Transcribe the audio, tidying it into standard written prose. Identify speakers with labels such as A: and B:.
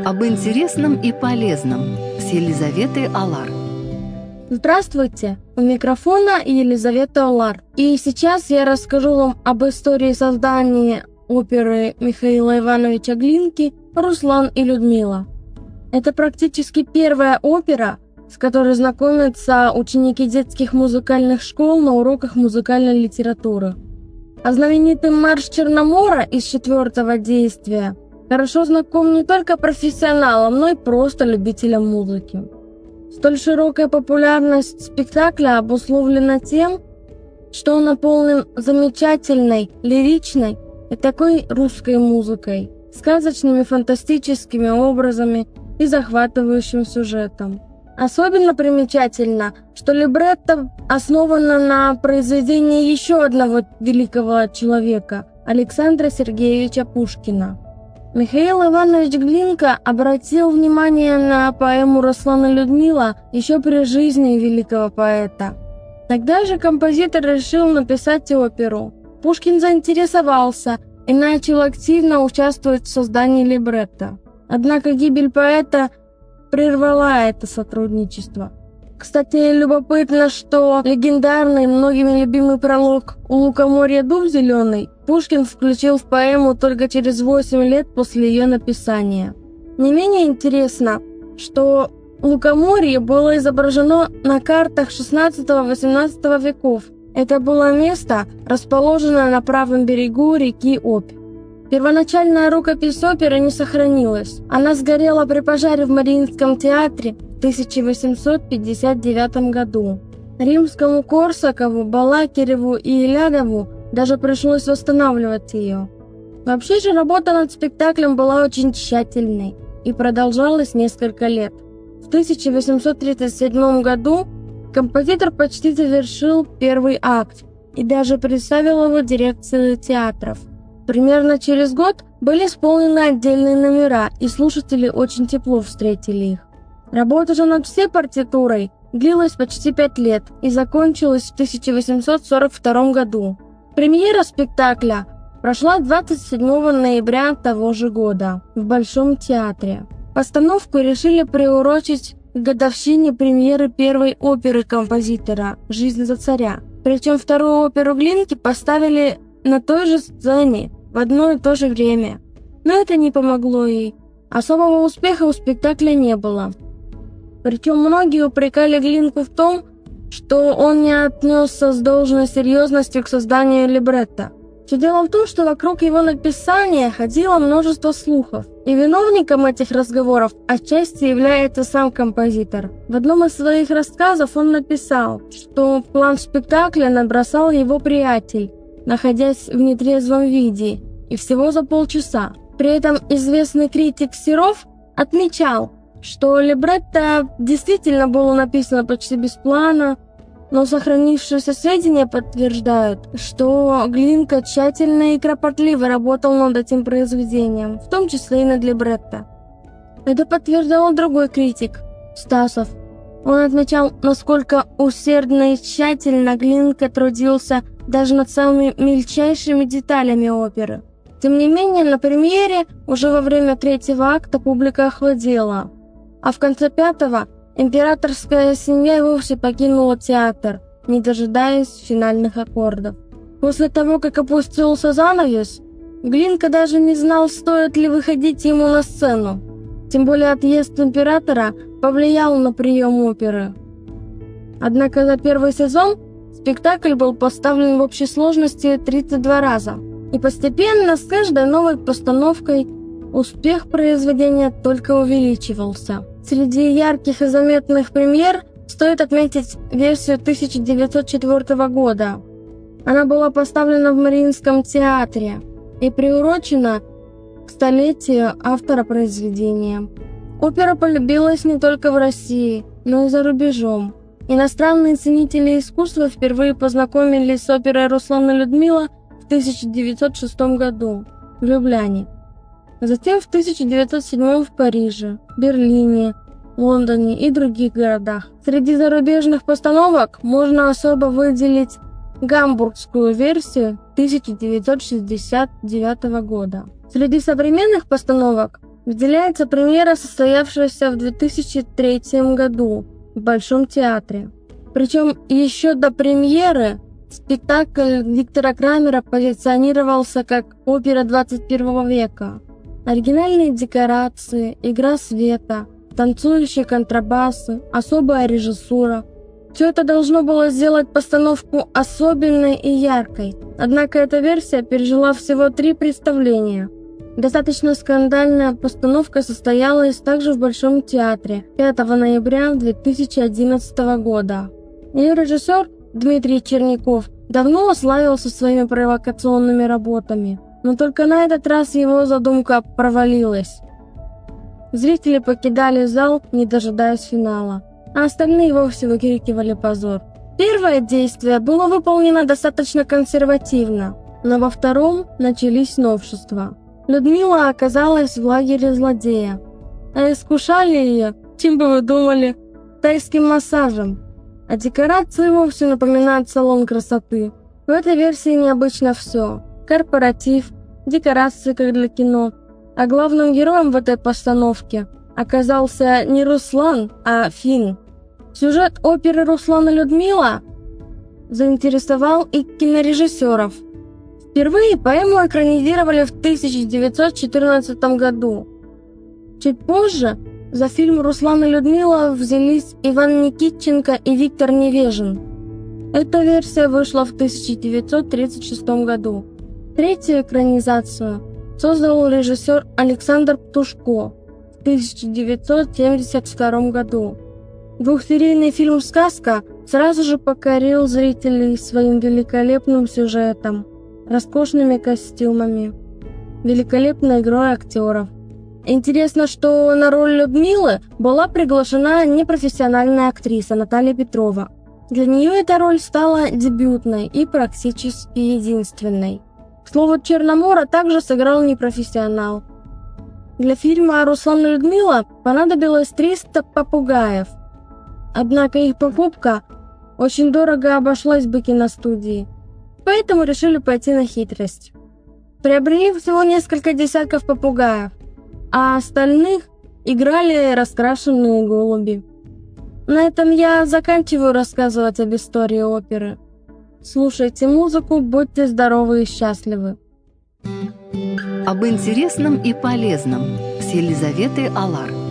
A: Об интересном и полезном с Елизаветой Алар.
B: Здравствуйте! У микрофона Елизавета Алар. И сейчас я расскажу вам об истории создания оперы Михаила Ивановича Глинки «Руслан и Людмила». Это практически первая опера, с которой знакомятся ученики детских музыкальных школ на уроках музыкальной литературы. А знаменитый марш Черномора из 4-го действия хорошо знаком не только профессионалам, но и просто любителям музыки. Столь широкая популярность спектакля обусловлена тем, что он наполнен замечательной, лиричной и такой русской музыкой, сказочными фантастическими образами и захватывающим сюжетом. Особенно примечательно, что либретто основано на произведении еще одного великого человека – Александра Сергеевича Пушкина. Михаил Иванович Глинка обратил внимание на поэму «Руслан и Людмила» еще при жизни великого поэта. Тогда же композитор решил написать оперу. Пушкин заинтересовался и начал активно участвовать в создании либретто. Однако гибель поэта прервала это сотрудничество. Кстати, любопытно, что легендарный, многими любимый пролог «У лукоморья дуб зеленый» Пушкин включил в поэму только через 8 лет после ее написания. Не менее интересно, что лукоморье было изображено на картах XVI-XVIII веков. Это было место, расположенное на правом берегу реки Обь. Первоначальная рукопись оперы не сохранилась. Она сгорела при пожаре в Мариинском театре в 1859 году. Римскому Корсакову, Балакиреву и Илядову даже пришлось восстанавливать ее. Вообще же работа над спектаклем была очень тщательной и продолжалась несколько лет. В 1837 году композитор почти завершил первый акт и даже представил его дирекции театров. Примерно через год были исполнены отдельные номера, и слушатели очень тепло встретили их. Работа же над всей партитурой длилась почти 5 лет и закончилась в 1842 году. Премьера спектакля прошла 27 ноября того же года в Большом театре. Постановку решили приурочить к годовщине премьеры первой оперы композитора «Жизнь за царя». Причем вторую оперу Глинки поставили на той же сцене в одно и то же время. Но это не помогло ей. Особого успеха у спектакля не было. Причем многие упрекали Глинку в том, что он не отнесся с должной серьезностью к созданию либретто. Все дело в том, что вокруг его написания ходило множество слухов, и виновником этих разговоров отчасти является сам композитор. В одном из своих рассказов он написал, что план спектакля набросал его приятель, находясь в нетрезвом виде, и всего за полчаса. При этом известный критик Серов отмечал, что либретто действительно было написано почти без плана, но сохранившиеся сведения подтверждают, что Глинка тщательно и кропотливо работал над этим произведением, в том числе и над либретто. Это подтверждал другой критик, Стасов. Он отмечал, насколько усердно и тщательно Глинка трудился даже над самыми мельчайшими деталями оперы. Тем не менее, на премьере уже во время 3-го акта публика охладела, а в конце 5-го императорская семья и вовсе покинула театр, не дожидаясь финальных аккордов. После того, как опустился занавес, Глинка даже не знал, стоит ли выходить ему на сцену. Тем более отъезд императора повлиял на прием оперы. Однако за первый сезон спектакль был поставлен в общей сложности 32 раза. И постепенно, с каждой новой постановкой, успех произведения только увеличивался. Среди ярких и заметных премьер стоит отметить версию 1904 года. Она была поставлена в Мариинском театре и приурочена к столетию автора произведения. Опера полюбилась не только в России, но и за рубежом. Иностранные ценители искусства впервые познакомились с оперой «Руслан и Людмила» в 1906 году в Любляне. Затем в 1907 в Париже, Берлине, Лондоне и других городах. Среди зарубежных постановок можно особо выделить гамбургскую версию 1969 года. Среди современных постановок Выделяется премьера, состоявшаяся в 2003 году в Большом театре. Причем еще до премьеры спектакль Виктора Крамера позиционировался как опера 21 века. Оригинальные декорации, игра света, танцующие контрабасы, особая режиссура. Все это должно было сделать постановку особенной и яркой. Однако эта версия пережила всего 3 представления. Достаточно скандальная постановка состоялась также в Большом театре 5 ноября 2011 года. Ее режиссер Дмитрий Черняков давно славился своими провокационными работами, но только на этот раз его задумка провалилась. Зрители покидали зал, не дожидаясь финала, а остальные вовсе выкрикивали позор. Первое действие было выполнено достаточно консервативно, но во втором начались новшества. Людмила оказалась в лагере злодея, а искушали ее, чем бы вы думали, тайским массажем. А декорации вовсе напоминают салон красоты. В этой версии необычно все. Корпоратив, декорации как для кино. А главным героем в этой постановке оказался не Руслан, а Финн. Сюжет оперы «Руслан и Людмила» заинтересовал и кинорежиссеров. Впервые поэму экранизировали в 1914 году. Чуть позже за фильм «Руслан и Людмила» взялись Иван Никитченко и Виктор Невежин. Эта версия вышла в 1936 году. Третью экранизацию создал режиссер Александр Птушко в 1972 году. Двухсерийный фильм «Сказка» сразу же покорил зрителей своим великолепным сюжетом, роскошными костюмами, великолепной игрой актеров. Интересно, что на роль Людмилы была приглашена непрофессиональная актриса Наталья Петрова. Для нее эта роль стала дебютной и практически единственной. К слову, Черномора также сыграл непрофессионал. Для фильма «Руслан и Людмила» понадобилось 300 попугаев. Однако их покупка очень дорого обошлась бы киностудии. Поэтому решили пойти на хитрость. Приобрели всего несколько десятков попугаев, а остальных играли раскрашенные голуби. На этом я заканчиваю рассказывать об истории оперы. Слушайте музыку, будьте здоровы и счастливы.
A: Об интересном и полезном с Елизаветой Алар.